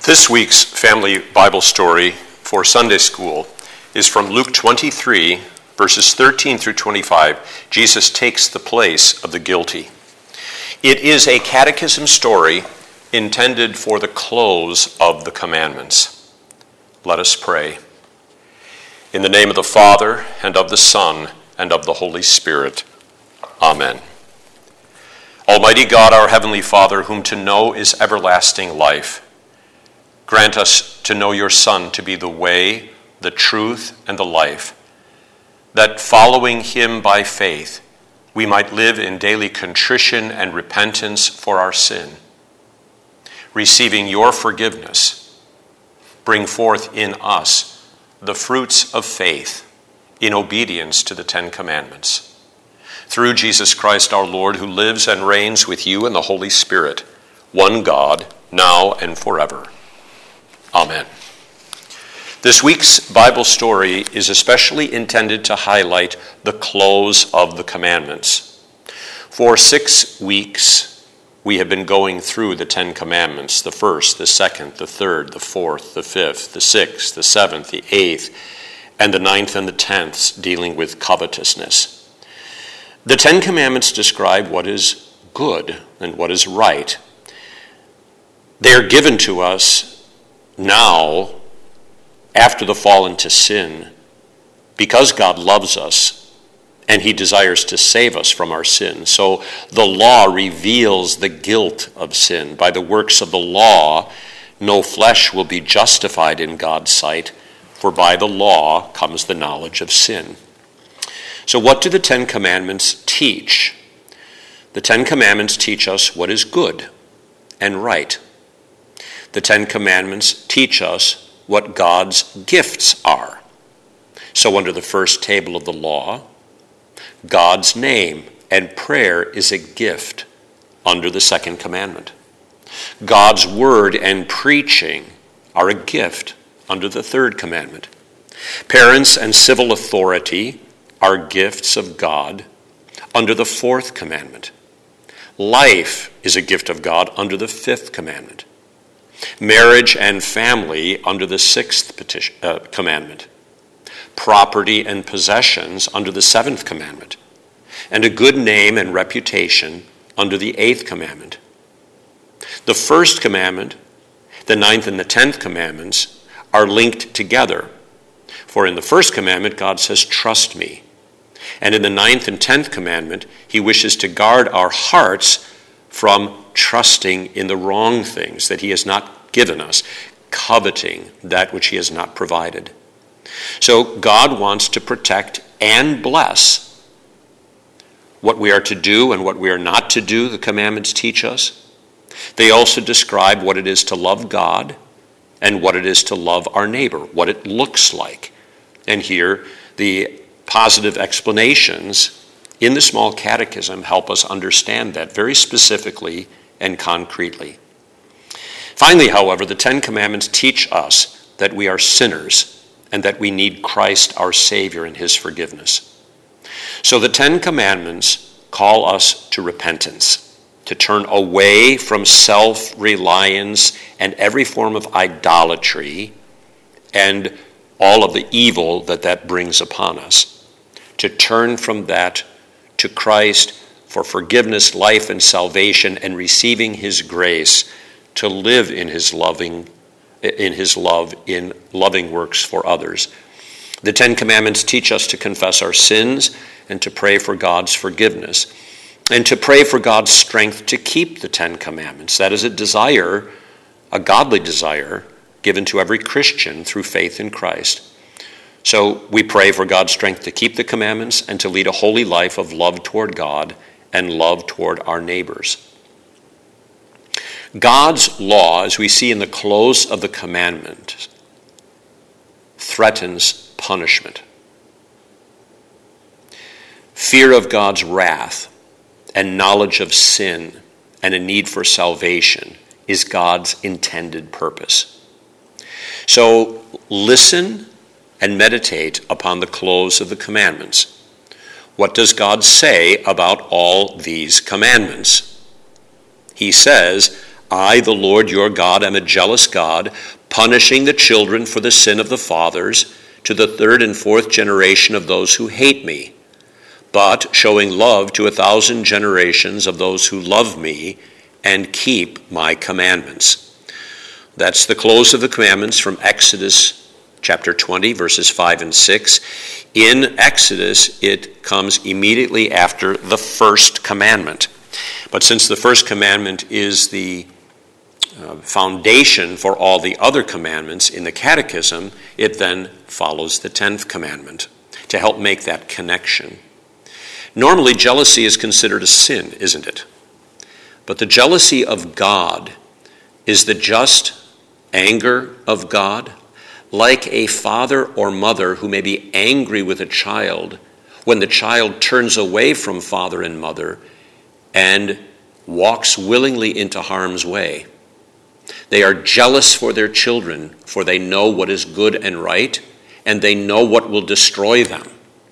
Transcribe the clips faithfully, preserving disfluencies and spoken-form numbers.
This week's family Bible story for Sunday school is from Luke twenty-three, verses thirteen through twenty-five. Jesus takes the place of the guilty. It is a catechism story intended for the close of the commandments. Let us pray. In the name of the Father, and of the Son, and of the Holy Spirit. Amen. Almighty God, our Heavenly Father, whom to know is everlasting life, grant us to know your Son to be the way, the truth, and the life, that following him by faith, we might live in daily contrition and repentance for our sin. Receiving your forgiveness, bring forth in us the fruits of faith in obedience to the Ten Commandments. Through Jesus Christ our Lord, who lives and reigns with you in the Holy Spirit, one God, now and forever. Amen. This week's Bible story is especially intended to highlight the close of the commandments. For six weeks, we have been going through the Ten Commandments, the first, the second, the third, the fourth, the fifth, the sixth, the seventh, the eighth, and the ninth and the tenth, dealing with covetousness. The Ten Commandments describe what is good and what is right. They are given to us now, after the fall into sin, because God loves us and he desires to save us from our sin. So the law reveals the guilt of sin. By the works of the law, no flesh will be justified in God's sight, for by the law comes the knowledge of sin. So what do the Ten Commandments teach? The Ten Commandments teach us what is good and right. The Ten Commandments teach us what God's gifts are. So under the first table of the law, God's name and prayer is a gift under the second commandment. God's word and preaching are a gift under the third commandment. Parents and civil authority are gifts of God under the fourth commandment. Life is a gift of God under the fifth commandment. Marriage and family under the sixth petition, uh, commandment. Property and possessions under the seventh commandment. And a good name and reputation under the eighth commandment. The first commandment, the ninth and the tenth commandments are linked together. For in the first commandment, God says, trust me. And in the ninth and tenth commandment, he wishes to guard our hearts from trusting in the wrong things that he has not given us, coveting that which he has not provided. So God wants to protect and bless what we are to do and what we are not to do, the commandments teach us. They also describe what it is to love God and what it is to love our neighbor, what it looks like. And here, the positive explanations in the small catechism help us understand that very specifically and concretely. Finally, however, the Ten Commandments teach us that we are sinners and that we need Christ, our Savior, and his forgiveness. So the Ten Commandments call us to repentance, to turn away from self-reliance and every form of idolatry and all of the evil that that brings upon us, to turn from that to Christ for forgiveness, life, and salvation, and receiving his grace to live in his loving, in his love, in loving works for others. The Ten Commandments teach us to confess our sins and to pray for God's forgiveness, and to pray for God's strength to keep the Ten Commandments. That is a desire, a godly desire, given to every Christian through faith in Christ. So we pray for God's strength to keep the commandments and to lead a holy life of love toward God and love toward our neighbors. God's law, as we see in the close of the commandment, threatens punishment. Fear of God's wrath and knowledge of sin and a need for salvation is God's intended purpose. So listen and meditate upon the close of the commandments. What does God say about all these commandments? He says, I, the Lord your God, am a jealous God, punishing the children for the sin of the fathers to the third and fourth generation of those who hate me, but showing love to a thousand generations of those who love me and keep my commandments. That's the close of the commandments from Exodus chapter twenty, verses five and six. In Exodus, it comes immediately after the first commandment. But since the first commandment is the uh, foundation for all the other commandments in the Catechism, it then follows the tenth commandment to help make that connection. Normally, jealousy is considered a sin, isn't it? But the jealousy of God is the just anger of God, like a father or mother who may be angry with a child when the child turns away from father and mother and walks willingly into harm's way. They are jealous for their children, for they know what is good and right, and they know what will destroy them.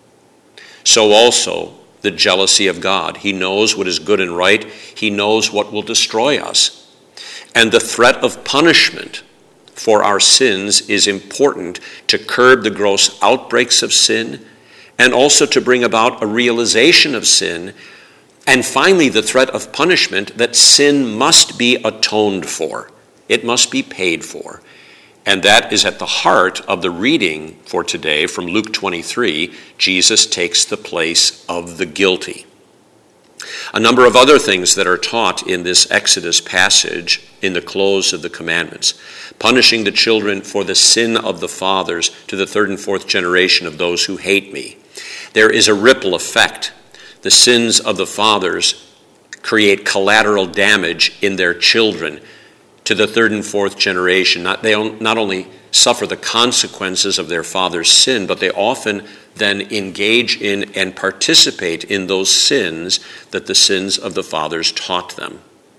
So also the jealousy of God. He knows what is good and right. He knows what will destroy us. And the threat of punishment for our sins is important to curb the gross outbreaks of sin and also to bring about a realization of sin, and finally the threat of punishment that sin must be atoned for. It must be paid for. And that is at the heart of the reading for today from Luke twenty-three. Jesus takes the place of the guilty. A number of other things that are taught in this Exodus passage in the close of the commandments. Punishing the children for the sin of the fathers to the third and fourth generation of those who hate me. There is a ripple effect. The sins of the fathers create collateral damage in their children to the third and fourth generation. Not, they not only suffer the consequences of their father's sin, but they often then engage in and participate in those sins that the sins of the fathers taught them.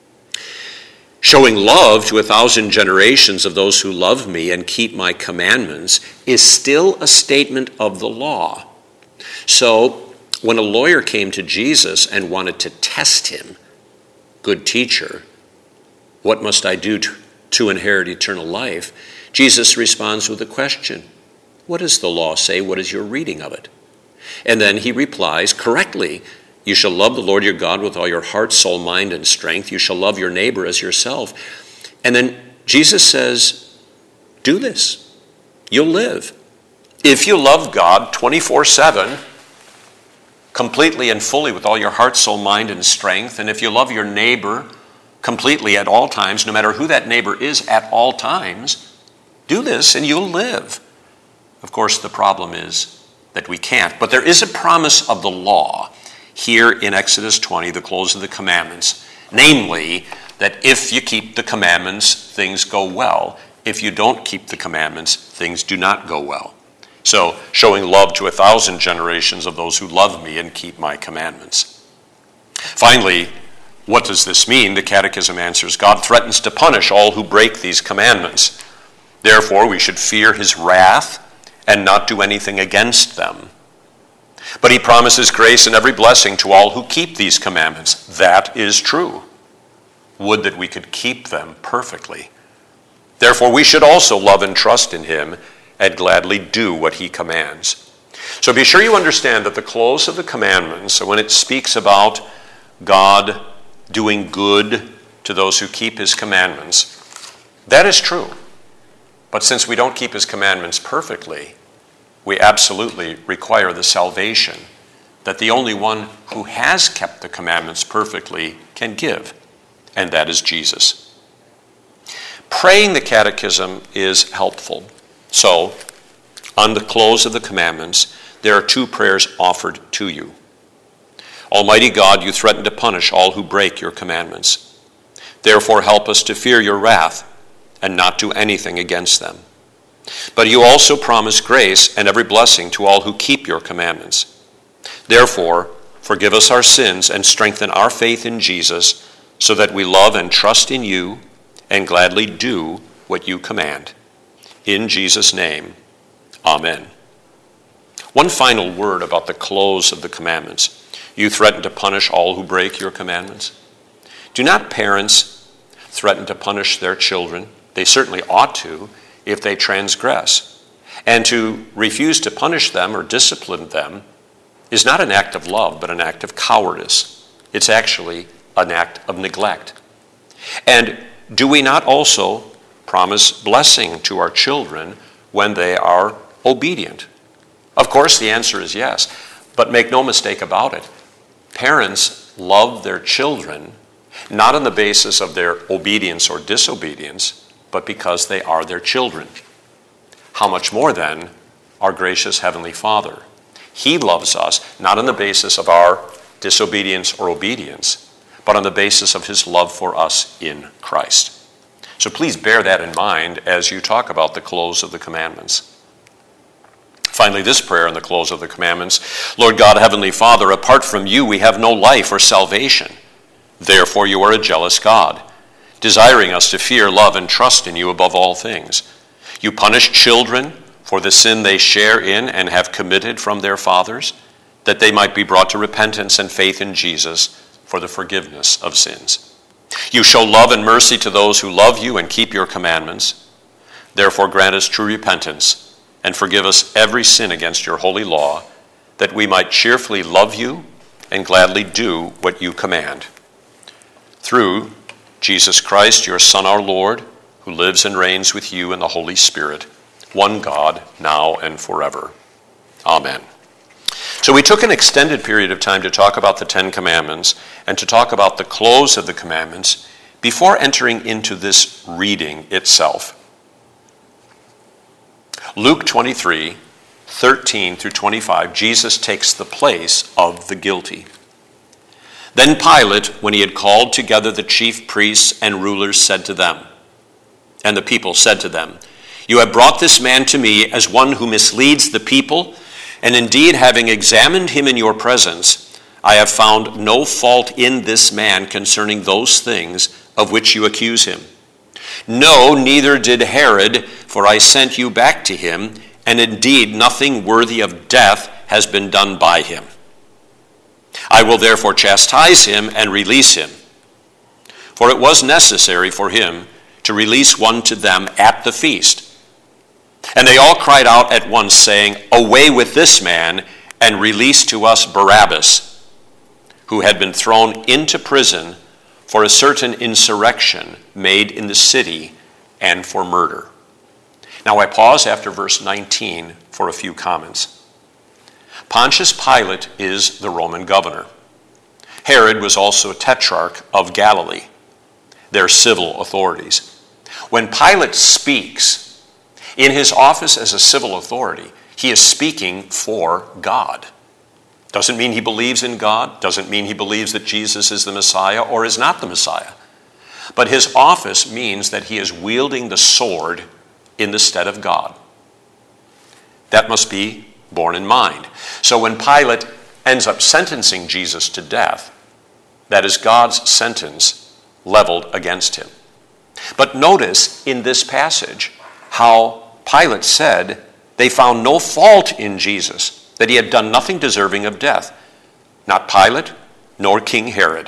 Showing love to a thousand generations of those who love me and keep my commandments is still a statement of the law. So when a lawyer came to Jesus and wanted to test him, good teacher, what must I do to, to inherit eternal life? Jesus responds with a question. What does the law say? What is your reading of it? And then he replies correctly. You shall love the Lord your God with all your heart, soul, mind, and strength. You shall love your neighbor as yourself. And then Jesus says, do this. You'll live. If you love God twenty-four seven, completely and fully with all your heart, soul, mind, and strength, and if you love your neighbor completely at all times, no matter who that neighbor is at all times, do this and you'll live. Of course, the problem is that we can't. But there is a promise of the law here in Exodus twenty, the close of the commandments. Namely, that if you keep the commandments, things go well. If you don't keep the commandments, things do not go well. So, showing love to a thousand generations of those who love me and keep my commandments. Finally, what does this mean? The Catechism answers, God threatens to punish all who break these commandments. Therefore, we should fear his wrath and not do anything against them. But he promises grace and every blessing to all who keep these commandments. That is true. Would that we could keep them perfectly. Therefore, we should also love and trust in him and gladly do what he commands. So be sure you understand that the close of the commandments, when it speaks about God doing good to those who keep his commandments, that is true. But since we don't keep his commandments perfectly, we absolutely require the salvation that the only one who has kept the commandments perfectly can give, and that is Jesus. Praying the Catechism is helpful. So, on the close of the commandments, there are two prayers offered to you. Almighty God, you threaten to punish all who break your commandments. Therefore, help us to fear your wrath and not do anything against them. But you also promise grace and every blessing to all who keep your commandments. Therefore, forgive us our sins and strengthen our faith in Jesus, so that we love and trust in you and gladly do what you command. In Jesus' name, amen. One final word about the close of the commandments. You threaten to punish all who break your commandments. Do not parents threaten to punish their children. They certainly ought to if they transgress. And to refuse to punish them or discipline them is not an act of love, but an act of cowardice. It's actually an act of neglect. And do we not also promise blessing to our children when they are obedient? Of course, the answer is yes, but make no mistake about it. Parents love their children not on the basis of their obedience or disobedience, but because they are their children. How much more then our gracious Heavenly Father? He loves us not on the basis of our disobedience or obedience, but on the basis of his love for us in Christ. So please bear that in mind as you talk about the close of the commandments. Finally, this prayer in the close of the commandments: Lord God, Heavenly Father, apart from you we have no life or salvation. Therefore you are a jealous God, desiring us to fear, love, and trust in you above all things. You punish children for the sin they share in and have committed from their fathers, that they might be brought to repentance and faith in Jesus for the forgiveness of sins. You show love and mercy to those who love you and keep your commandments. Therefore grant us true repentance and forgive us every sin against your holy law, that we might cheerfully love you and gladly do what you command. Through Jesus Christ, your Son, our Lord, who lives and reigns with you in the Holy Spirit, one God, now and forever. Amen. So we took an extended period of time to talk about the Ten Commandments and to talk about the close of the commandments before entering into this reading itself. Luke twenty-three, thirteen through twenty-five, Jesus takes the place of the guilty. Then Pilate, when he had called together the chief priests and rulers, said to them, and the people said to them, You have brought this man to me as one who misleads the people, and indeed, having examined him in your presence, I have found no fault in this man concerning those things of which you accuse him. No, neither did Herod, for I sent you back to him, and indeed nothing worthy of death has been done by him. I will therefore chastise him and release him. For it was necessary for him to release one to them at the feast. And they all cried out at once, saying, Away with this man, and release to us Barabbas, who had been thrown into prison for a certain insurrection made in the city and for murder. Now I pause after verse nineteen for a few comments. Pontius Pilate is the Roman governor. Herod was also tetrarch of Galilee. They're civil authorities. When Pilate speaks in his office as a civil authority, he is speaking for God. Doesn't mean he believes in God, doesn't mean he believes that Jesus is the Messiah or is not the Messiah. But his office means that he is wielding the sword in the stead of God. That must be borne in mind. So when Pilate ends up sentencing Jesus to death, that is God's sentence leveled against him. But notice in this passage how Pilate said they found no fault in Jesus, that he had done nothing deserving of death. Not Pilate, nor King Herod.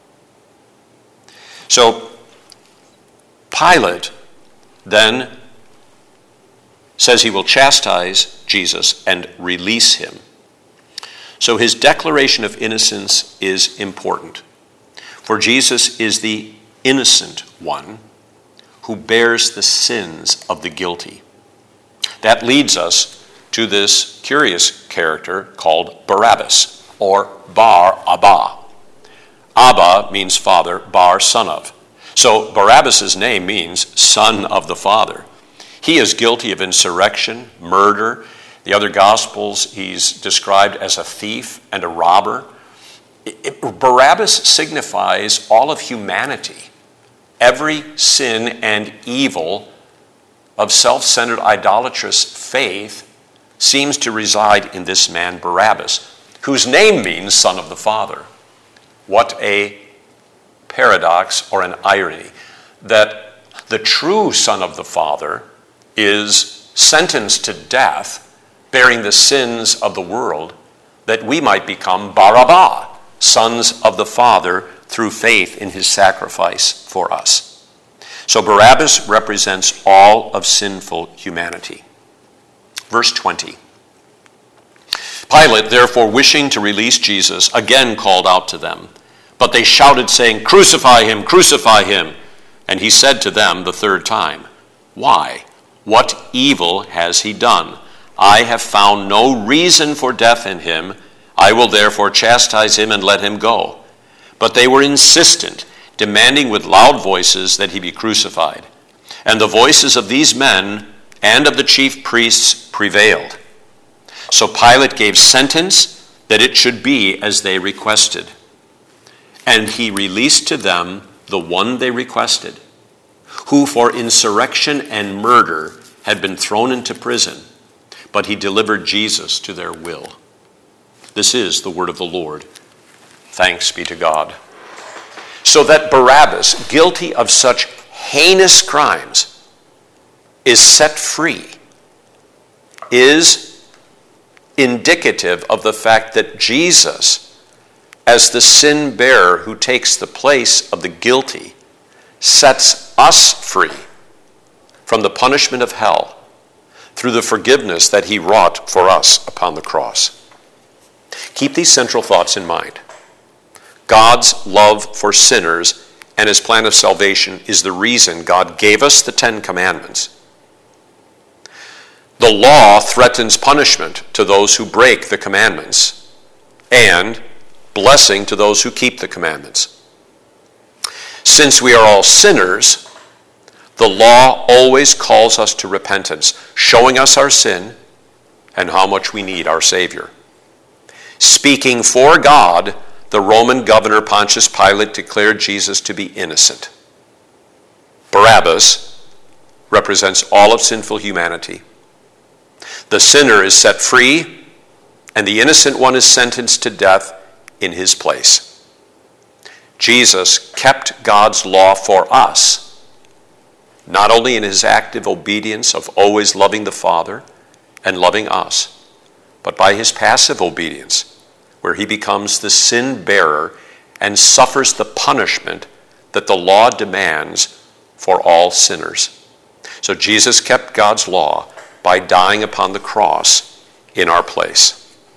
So Pilate then says he will chastise Jesus and release him. So his declaration of innocence is important. For Jesus is the innocent one who bears the sins of the guilty. That leads us to this curious character called Barabbas, or Bar Abba. Abba means father, Bar, son of. So Barabbas' name means son of the Father. He is guilty of insurrection, murder. The other Gospels, he's described as a thief and a robber. It, it, Barabbas signifies all of humanity. Every sin and evil of self-centered idolatrous faith seems to reside in this man Barabbas, whose name means son of the Father. What a paradox or an irony, that the true son of the Father is sentenced to death, bearing the sins of the world, that we might become Barabbas, sons of the Father, through faith in his sacrifice for us. So Barabbas represents all of sinful humanity. Verse twenty. Pilate, therefore, wishing to release Jesus, again called out to them. But they shouted, saying, "Crucify him, crucify him." And he said to them the third time, "Why? What evil has he done? I have found no reason for death in him. I will therefore chastise him and let him go." But they were insistent, demanding with loud voices that he be crucified. And the voices of these men and of the chief priests prevailed. So Pilate gave sentence that it should be as they requested. And he released to them the one they requested, who for insurrection and murder had been thrown into prison, but he delivered Jesus to their will. This is the word of the Lord. Thanks be to God. So that Barabbas, guilty of such heinous crimes, is set free, is indicative of the fact that Jesus, as the sin bearer who takes the place of the guilty, sets us free from the punishment of hell through the forgiveness that he wrought for us upon the cross. Keep these central thoughts in mind. God's love for sinners and his plan of salvation is the reason God gave us the Ten Commandments. The law threatens punishment to those who break the commandments and blessing to those who keep the commandments. Since we are all sinners, the law always calls us to repentance, showing us our sin and how much we need our Savior. Speaking for God, the Roman governor Pontius Pilate declared Jesus to be innocent. Barabbas represents all of sinful humanity. The sinner is set free, and the innocent one is sentenced to death in his place. Jesus kept God's law for us, not only in his active obedience of always loving the Father and loving us, but by his passive obedience, where he becomes the sin bearer and suffers the punishment that the law demands for all sinners. So Jesus kept God's law by dying upon the cross in our place.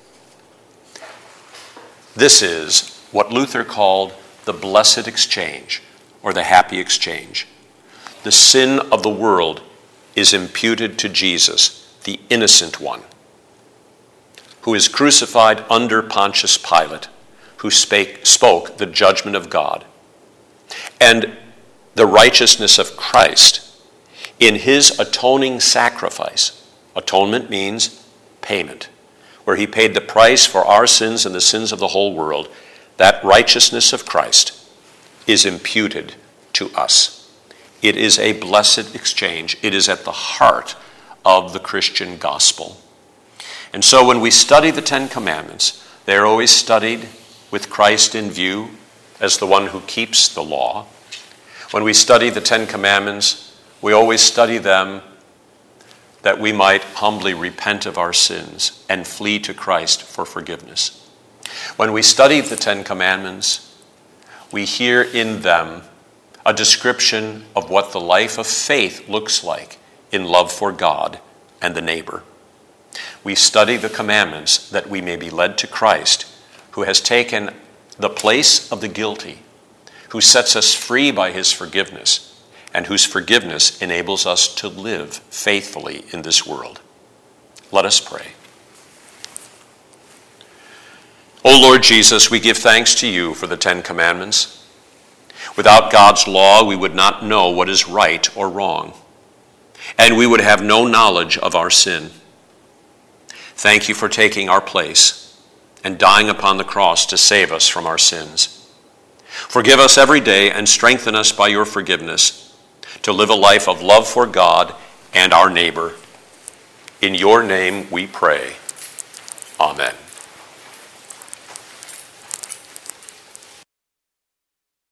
This is what Luther called the blessed exchange, or the happy exchange. The sin of the world is imputed to Jesus, the innocent one, who is crucified under Pontius Pilate, who spake, spoke the judgment of God. And the righteousness of Christ in his atoning sacrifice. Atonement means payment, where he paid the price for our sins and the sins of the whole world. That righteousness of Christ is imputed to us. It is a blessed exchange. It is at the heart of the Christian gospel. And so when we study the Ten Commandments, they are always studied with Christ in view as the one who keeps the law. When we study the Ten Commandments, we always study them that we might humbly repent of our sins and flee to Christ for forgiveness. When we study the Ten Commandments, we hear in them a description of what the life of faith looks like in love for God and the neighbor. We study the commandments that we may be led to Christ, who has taken the place of the guilty, who sets us free by his forgiveness, and whose forgiveness enables us to live faithfully in this world. Let us pray. O Lord Jesus, we give thanks to you for the Ten Commandments. Without God's law, we would not know what is right or wrong, and we would have no knowledge of our sin. Thank you for taking our place and dying upon the cross to save us from our sins. Forgive us every day and strengthen us by your forgiveness to live a life of love for God and our neighbor. In your name we pray. Amen.